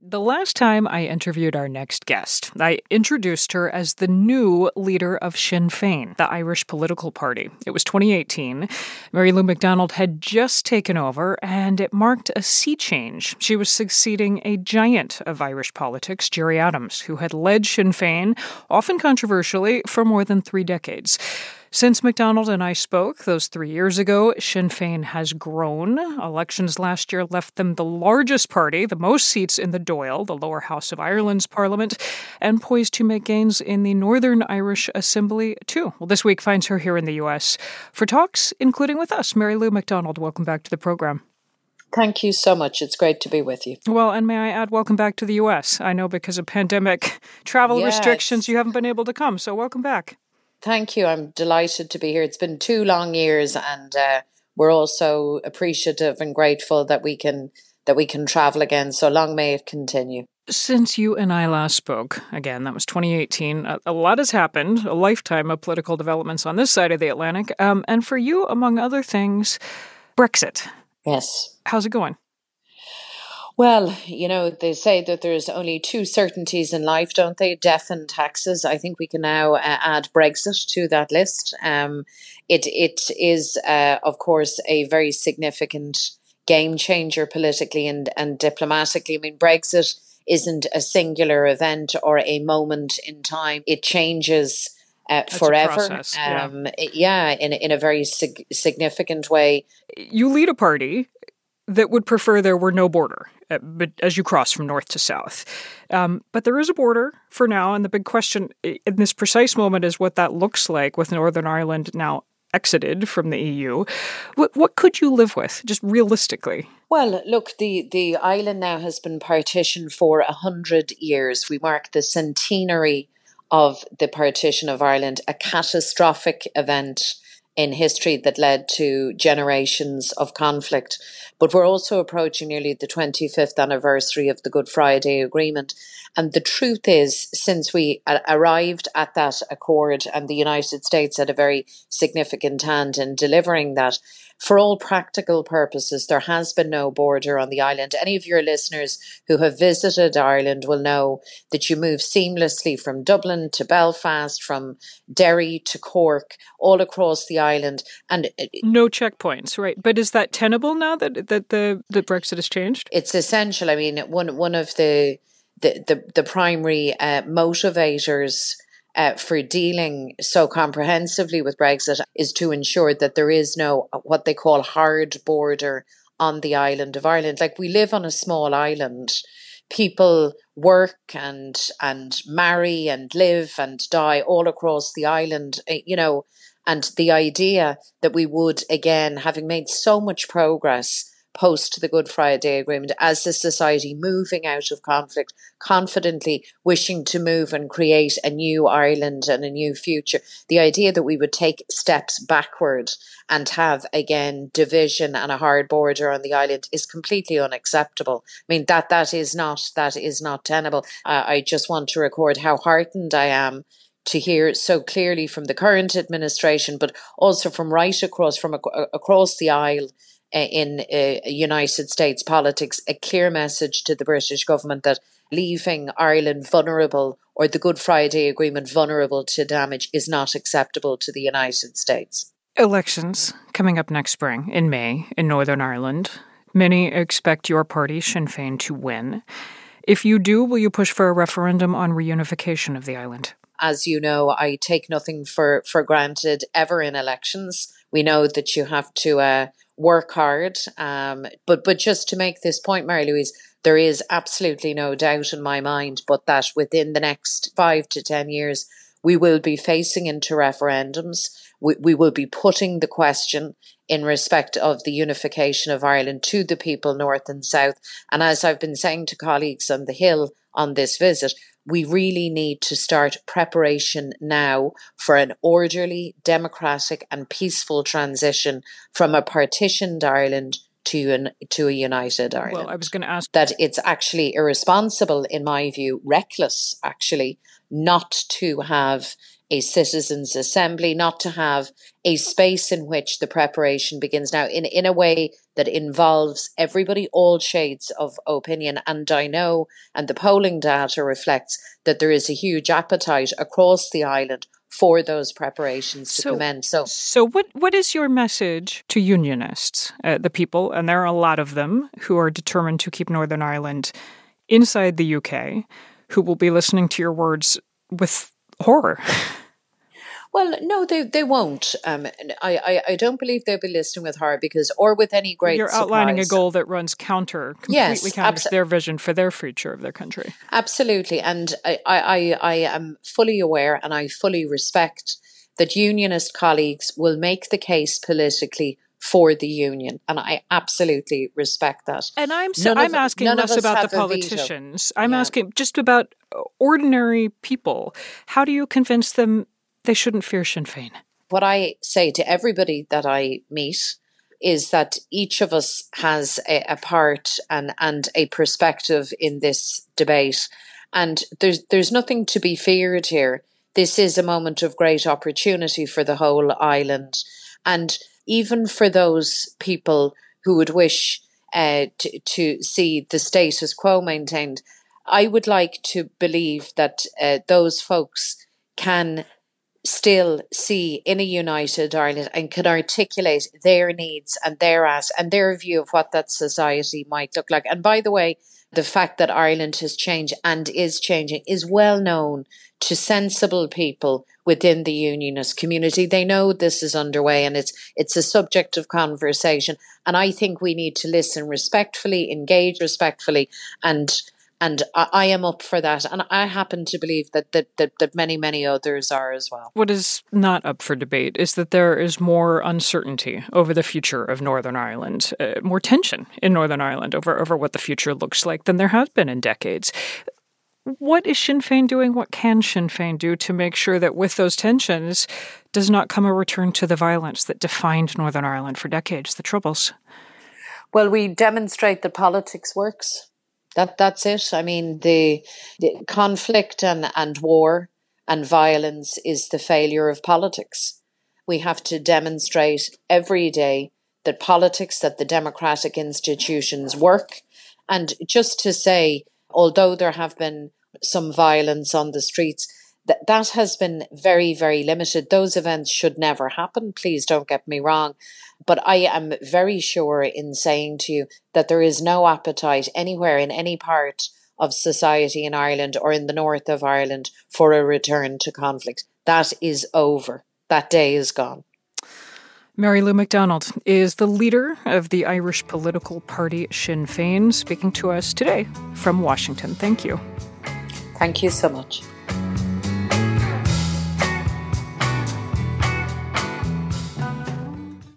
The last time I interviewed our next guest, I introduced her as the new leader of Sinn Féin, the Irish political party. It was 2018. Mary Lou McDonald had just taken over, and it marked a sea change. She was succeeding a giant of Irish politics, Gerry Adams, who had led Sinn Féin, often controversially, for more than 3 decades. Since McDonald and I spoke those 3 years ago, Sinn Féin has grown. Elections last year left them the largest party, the most seats in the Dáil, the lower house of Ireland's parliament, and poised to make gains in the Northern Irish Assembly too. Well, this week finds her here in the U.S. for talks, including with us. Mary Lou McDonald, welcome back to the program. Thank you so much. It's great to be with you. Well, and may I add, welcome back to the U.S. I know because of pandemic travel restrictions, you haven't been able to come, so welcome back. Thank you. I'm delighted to be here. It's been 2 long years, and we're also appreciative and grateful that we can travel again. So long may it continue. Since you and I last spoke, again, that was 2018, a lot has happened, a lifetime of political developments on this side of the Atlantic. And for you, among other things, Brexit. Yes. How's it going? Well, they say that there's only 2 certainties in life, don't they? Death and taxes. I think we can now add Brexit to that list. It is, of course, a very significant game changer politically and diplomatically. I mean, Brexit isn't a singular event or a moment in time. It changes forever. A process, in a very significant way. You lead a party that would prefer there were no border, but as you cross from north to south. But there is a border for now, and the big question in this precise moment is what that looks like with Northern Ireland now exited from the EU. What could you live with, just realistically? Well, look, the island now has been partitioned for 100 years. We mark the centenary of the partition of Ireland, a catastrophic event in history that led to generations of conflict. But we're also approaching nearly the 25th anniversary of the Good Friday Agreement. And the truth is, since we arrived at that accord, and the United States had a very significant hand in delivering that, for all practical purposes, there has been no border on the island. Any of your listeners who have visited Ireland will know that you move seamlessly from Dublin to Belfast, from Derry to Cork, all across the island. And no checkpoints, right? But is that tenable now that the Brexit has changed? It's essential. I mean, one of the primary motivators for dealing so comprehensively with Brexit is to ensure that there is no what they call hard border on the island of Ireland. Like, we live on a small island. People work and marry and live and die all across the island, and the idea that we would, again, having made so much progress post the Good Friday Agreement, as a society moving out of conflict, confidently wishing to move and create a new Ireland and a new future, the idea that we would take steps backward and have, again, division and a hard border on the island is completely unacceptable. I mean, that is not tenable. I just want to record how heartened I am to hear so clearly from the current administration, but also from right across the aisle in United States politics, a clear message to the British government that leaving Ireland vulnerable, or the Good Friday Agreement vulnerable to damage, is not acceptable to the United States. Elections coming up next spring in May in Northern Ireland. Many expect your party, Sinn Féin, to win. If you do, will you push for a referendum on reunification of the island? As you know, I take nothing for granted ever in elections. We know that you have to work hard. But just to make this point, Mary Louise, there is absolutely no doubt in my mind but that within the next 5 to 10 years, we will be facing into referendums. We will be putting the question in respect of the unification of Ireland to the people north and south. And as I've been saying to colleagues on the Hill on this visit, we really need to start preparation now for an orderly, democratic and peaceful transition from a partitioned Ireland to a united Ireland. Well, I was going to ask that it's actually irresponsible, in my view, reckless actually, not to have a citizens' assembly, not to have a space in which the preparation begins now in a way that involves everybody, all shades of opinion. And I know, and the polling data reflects, that there is a huge appetite across the island for those preparations to commence. So what is your message to unionists, the people, and there are a lot of them, who are determined to keep Northern Ireland inside the UK, who will be listening to your words with horror? Well, no, they won't. I don't believe they'll be listening with horror or with any great You're outlining a goal that runs completely counter to their vision for their future of their country. Absolutely. And I am fully aware and I fully respect that unionist colleagues will make the case politically for the union. And I absolutely respect that. And I'm asking less about the politicians. I'm asking just about ordinary people. How do you convince them they shouldn't fear Sinn Féin? What I say to everybody that I meet is that each of us has a part and a perspective in this debate. And there's nothing to be feared here. This is a moment of great opportunity for the whole island. And even for those people who would wish to see the status quo maintained, I would like to believe that those folks can still see in a united Ireland and can articulate their needs and their ask and their view of what that society might look like. And by the way, the fact that Ireland has changed and is changing is well known to sensible people within the unionist community. They know this is underway and it's a subject of conversation. And I think we need to listen respectfully, engage respectfully, and I am up for that. And I happen to believe that many, many others are as well. What is not up for debate is that there is more uncertainty over the future of Northern Ireland, more tension in Northern Ireland over what the future looks like than there has been in decades. What is Sinn Féin doing? What can Sinn Féin do to make sure that with those tensions does not come a return to the violence that defined Northern Ireland for decades, the Troubles? Well, we demonstrate that politics works. That's it. I mean, the conflict and war and violence is the failure of politics. We have to demonstrate every day that politics, that the democratic institutions work. And just to say, although there have been some violence on the streets, that has been very, very limited. Those events should never happen. Please don't get me wrong. But I am very sure in saying to you that there is no appetite anywhere in any part of society in Ireland or in the north of Ireland for a return to conflict. That is over. That day is gone. Mary Lou McDonald is the leader of the Irish political party Sinn Féin, speaking to us today from Washington. Thank you. Thank you so much.